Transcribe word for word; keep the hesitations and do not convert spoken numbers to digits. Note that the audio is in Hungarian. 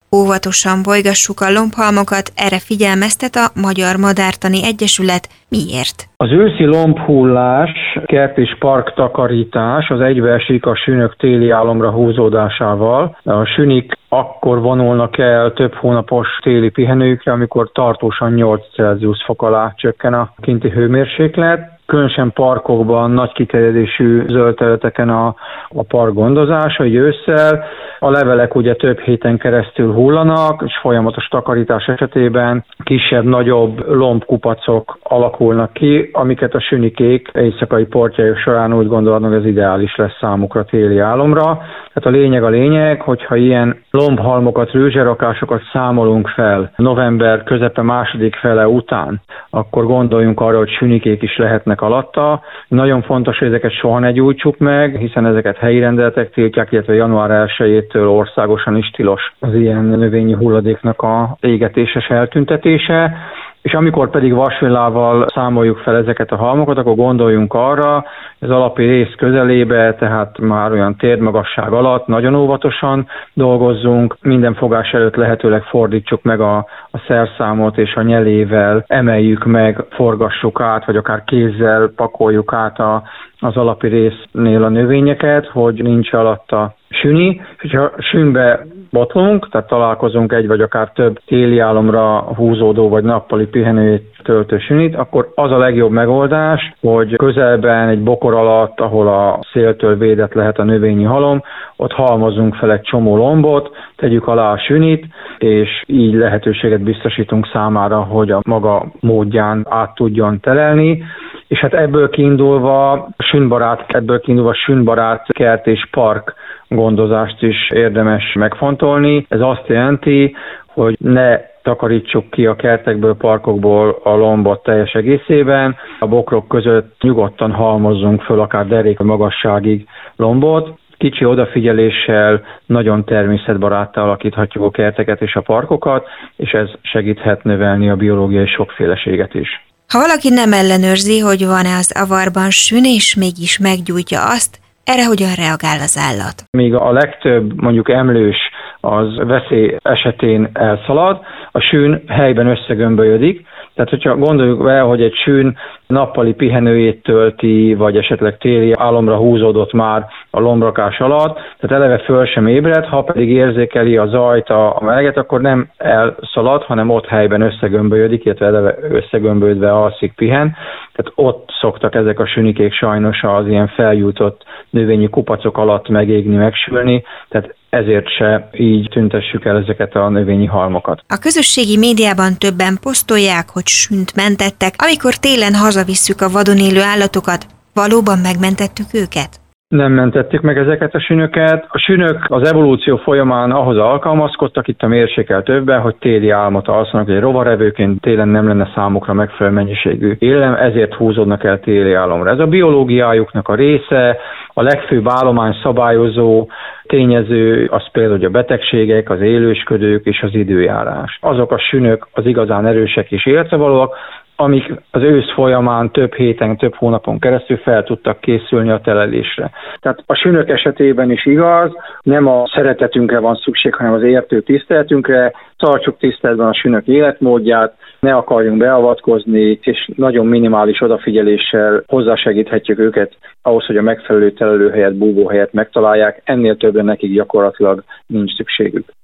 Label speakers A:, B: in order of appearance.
A: Óvatosan bolygassuk a lombhalmokat, erre figyelmeztet a Magyar Madártani Egyesület. Miért?
B: Az őszi lombhullás, kert és park takarítás az egybeesik a sünök téli álomra húzódásával. A sünik akkor vonulnak el több hónapos téli pihenőjükre, amikor tartósan nyolc Celsius fok alá csökken a kinti hőmérséklet. Különösen parkokban, nagy kiterjedésű zöld területeken a, a park gondozása, így ősszel. A levelek ugye több héten keresztül hullanak, és folyamatos takarítás esetében kisebb-nagyobb lombkupacok alakulnak ki, amiket a sünikék éjszakai portjájuk során úgy gondolnak, ez ideális lesz számukra téli álomra. Tehát a lényeg a lényeg, hogyha ilyen lombhalmokat, rőzserakásokat számolunk fel november közepe második fele után, akkor gondoljunk arra, hogy sünikék is lehetnek alatta. Nagyon fontos, hogy ezeket soha ne gyújtsuk meg, hiszen ezeket helyi rendeletek tiltják, illetve január elsejétől országosan is tilos az ilyen növényi hulladéknak a égetéses eltüntetése. És amikor pedig vasvillával számoljuk fel ezeket a halmokat, akkor gondoljunk arra, hogy az alapi rész közelébe, tehát már olyan térmagasság alatt nagyon óvatosan dolgozzunk, minden fogás előtt lehetőleg fordítsuk meg a, a szerszámot, és a nyelével emeljük meg, forgassuk át, vagy akár kézzel pakoljuk át a, az alapi résznél a növényeket, hogy nincs alatta süni. Ha sünbe botlunk, tehát találkozunk egy vagy akár több téli álomra húzódó vagy nappali pihenőjét töltő sünit, akkor az a legjobb megoldás, hogy közelben egy bokor alatt, ahol a széltől védett lehet a növényi halom, ott halmozunk fel egy csomó lombot, tegyük alá a sünit, és így lehetőséget biztosítunk számára, hogy a maga módján át tudjon telelni. És hát ebből kiindulva, sünbarát, ebből kiindulva sünbarát kert és park gondozást is érdemes megfontolni. Ez azt jelenti, hogy ne takarítsuk ki a kertekből, parkokból a lombot teljes egészében. A bokrok között nyugodtan halmozzunk föl akár derék magasságig lombot. Kicsi odafigyeléssel nagyon természetbaráttá alakíthatjuk a kerteket és a parkokat, és ez segíthet növelni a biológiai sokféleséget is.
A: Ha valaki nem ellenőrzi, hogy van-e az avarban sün, és mégis meggyújtja azt, erre hogyan reagál az állat?
B: Míg a legtöbb mondjuk emlős az veszély esetén elszalad, a sün helyben összegömbölyödik. Tehát, hogyha gondoljuk el, hogy egy sün nappali pihenőjét tölti, vagy esetleg téli álomra húzódott már a lombrakás alatt, tehát eleve föl sem ébred, ha pedig érzékeli a zajt, a meleget, akkor nem elszalad, hanem ott helyben összegömbölyödik, illetve eleve összegömbölyödve alszik, pihen. Tehát ott szoktak ezek a sünikék sajnos az ilyen felgyújtott növényi kupacok alatt megégni, megsülni, tehát ezért se így tüntessük el ezeket a növényi halmokat.
A: A közösségi médiában többen posztolják, hogy sünt mentettek, amikor télen hazavisszük a vadon élő állatokat. Valóban megmentettük őket?
B: Nem mentettük meg ezeket a sünöket. A sünök az evolúció folyamán ahhoz alkalmazkodtak itt a mérsékelt övben, hogy téli álmot alszanak, hogy rovarevőként télen nem lenne számukra megfelelő mennyiségű élelem, ezért húzódnak el téli álomra. Ez a biológiájuknak a része, a legfőbb állomány szabályozó tényező az például a betegségek, az élősködők és az időjárás. Azok a sünök az igazán erősek és életrevalóak, amik az ősz folyamán több héten, több hónapon keresztül fel tudtak készülni a telelésre. Tehát a sünök esetében is igaz, nem a szeretetünkre van szükség, hanem az értő tiszteletünkre, tartsuk tiszteletben a sünök életmódját, ne akarjunk beavatkozni, és nagyon minimális odafigyeléssel hozzásegíthetjük őket ahhoz, hogy a megfelelő telelőhelyet, búvóhelyet megtalálják, ennél többre nekik gyakorlatilag nincs szükségük.